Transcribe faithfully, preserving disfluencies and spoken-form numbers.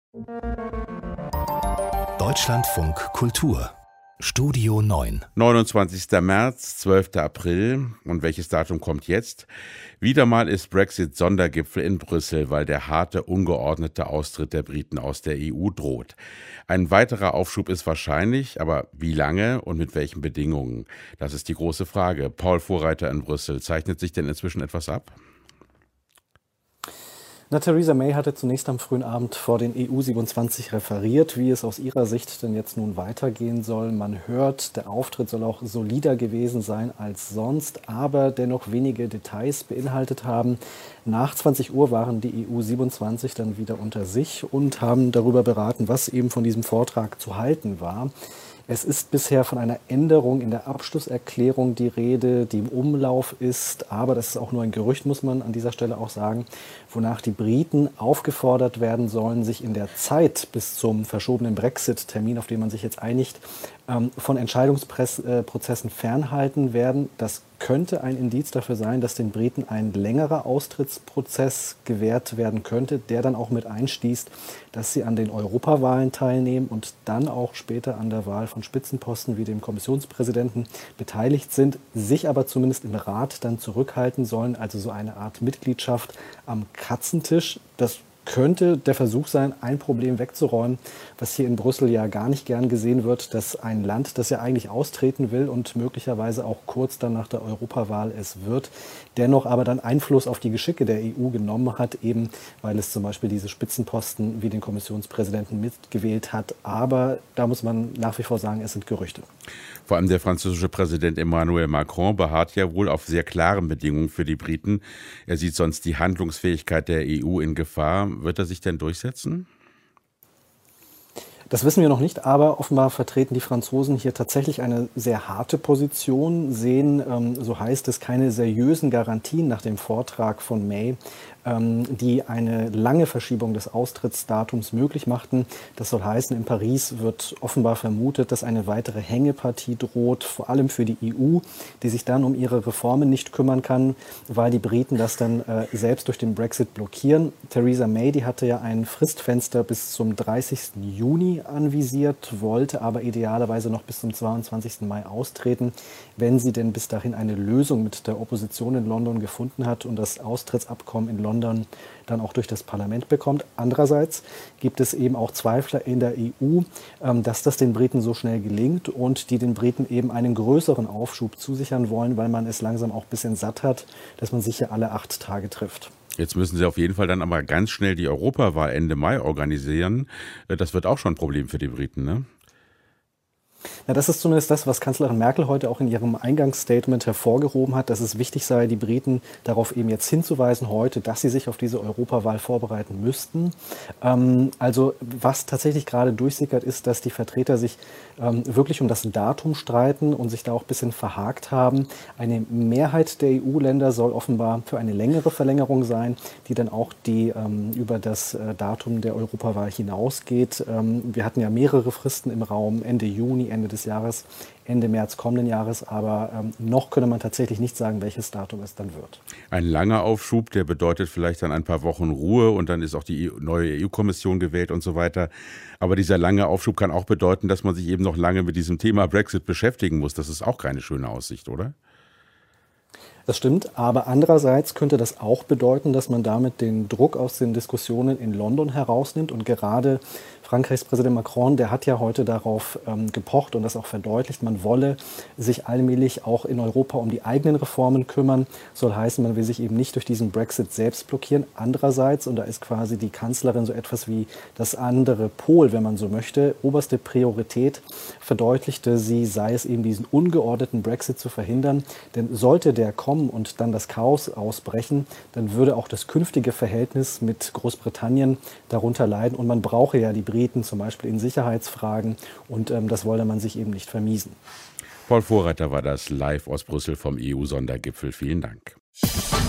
Deutschlandfunk Kultur Studio neun. neunundzwanzigster März, zwölfter April. Und welches Datum kommt jetzt? Wieder mal ist Brexit-Sondergipfel in Brüssel, weil der harte, ungeordnete Austritt der Briten aus der E U droht. Ein weiterer Aufschub ist wahrscheinlich, aber wie lange und mit welchen Bedingungen? Das ist die große Frage. Paul Vorreiter in Brüssel. Zeichnet sich denn inzwischen etwas ab? Na, Theresa May hatte zunächst am frühen Abend vor den E U siebenundzwanzig referiert, wie es aus ihrer Sicht denn jetzt nun weitergehen soll. Man hört, der Auftritt soll auch solider gewesen sein als sonst, aber dennoch wenige Details beinhaltet haben. Nach zwanzig Uhr waren die E U siebenundzwanzig dann wieder unter sich und haben darüber beraten, was eben von diesem Vortrag zu halten war. Es ist bisher von einer Änderung in der Abschlusserklärung die Rede, die im Umlauf ist, aber das ist auch nur ein Gerücht, muss man an dieser Stelle auch sagen, wonach die Briten aufgefordert werden sollen, sich in der Zeit bis zum verschobenen Brexit-Termin, auf den man sich jetzt einigt, von Entscheidungsprozessen fernhalten werden. Das könnte ein Indiz dafür sein, dass den Briten ein längerer Austrittsprozess gewährt werden könnte, der dann auch mit einschließt, dass sie an den Europawahlen teilnehmen und dann auch später an der Wahl von Spitzenposten wie dem Kommissionspräsidenten beteiligt sind, sich aber zumindest im Rat dann zurückhalten sollen, also so eine Art Mitgliedschaft am Katzentisch. Das könnte der Versuch sein, ein Problem wegzuräumen, was hier in Brüssel ja gar nicht gern gesehen wird, dass ein Land, das ja eigentlich austreten will und möglicherweise auch kurz dann nach der Europawahl es wird, dennoch aber dann Einfluss auf die Geschicke der E U genommen hat, eben weil es zum Beispiel diese Spitzenposten wie den Kommissionspräsidenten mitgewählt hat. Aber da muss man nach wie vor sagen, es sind Gerüchte. Vor allem der französische Präsident Emmanuel Macron beharrt ja wohl auf sehr klaren Bedingungen für die Briten. Er sieht sonst die Handlungsfähigkeit der E U in Gefahr. Wird er sich denn durchsetzen? Das wissen wir noch nicht, aber offenbar vertreten die Franzosen hier tatsächlich eine sehr harte Position, sehen, ähm, so heißt es, keine seriösen Garantien nach dem Vortrag von May, ähm, die eine lange Verschiebung des Austrittsdatums möglich machten. Das soll heißen, in Paris wird offenbar vermutet, dass eine weitere Hängepartie droht, vor allem für die E U, die sich dann um ihre Reformen nicht kümmern kann, weil die Briten das dann äh, selbst durch den Brexit blockieren. Theresa May, die hatte ja ein Fristfenster bis zum dreißigsten Juni anvisiert, wollte aber idealerweise noch bis zum zweiundzwanzigsten Mai austreten, wenn sie denn bis dahin eine Lösung mit der Opposition in London gefunden hat und das Austrittsabkommen in London dann auch durch das Parlament bekommt. Andererseits gibt es eben auch Zweifler in der E U, dass das den Briten so schnell gelingt und die den Briten eben einen größeren Aufschub zusichern wollen, weil man es langsam auch ein bisschen satt hat, dass man sich ja alle acht Tage trifft. Jetzt müssen Sie auf jeden Fall dann aber ganz schnell die Europawahl Ende Mai organisieren. Das wird auch schon ein Problem für die Briten, ne? Ja, das ist zumindest das, was Kanzlerin Merkel heute auch in ihrem Eingangsstatement hervorgehoben hat, dass es wichtig sei, die Briten darauf eben jetzt hinzuweisen heute, dass sie sich auf diese Europawahl vorbereiten müssten. Ähm, also was tatsächlich gerade durchsickert ist, dass die Vertreter sich ähm, wirklich um das Datum streiten und sich da auch ein bisschen verhakt haben. Eine Mehrheit der E U-Länder soll offenbar für eine längere Verlängerung sein, die dann auch die ähm, über das äh, Datum der Europawahl hinausgeht. Ähm, wir hatten ja mehrere Fristen im Raum, Ende Juni, Ende des Jahres, Ende März kommenden Jahres, aber ähm, noch könne man tatsächlich nicht sagen, welches Datum es dann wird. Ein langer Aufschub, der bedeutet vielleicht dann ein paar Wochen Ruhe und dann ist auch die neue E U-Kommission gewählt und so weiter. Aber dieser lange Aufschub kann auch bedeuten, dass man sich eben noch lange mit diesem Thema Brexit beschäftigen muss. Das ist auch keine schöne Aussicht, oder? Das stimmt, aber andererseits könnte das auch bedeuten, dass man damit den Druck aus den Diskussionen in London herausnimmt und gerade Frankreichs Präsident Macron, der hat ja heute darauf ähm, gepocht und das auch verdeutlicht, man wolle sich allmählich auch in Europa um die eigenen Reformen kümmern. Soll heißen, man will sich eben nicht durch diesen Brexit selbst blockieren. Andererseits, und da ist quasi die Kanzlerin so etwas wie das andere Pol, wenn man so möchte, oberste Priorität verdeutlichte sie, sei es eben diesen ungeordneten Brexit zu verhindern. Denn sollte der kommen und dann das Chaos ausbrechen, dann würde auch das künftige Verhältnis mit Großbritannien darunter leiden und man brauche ja die Briten zum Beispiel in Sicherheitsfragen und ähm, das wolle man sich eben nicht vermiesen. Paul Vorreiter war das live aus Brüssel vom E U-Sondergipfel. Vielen Dank.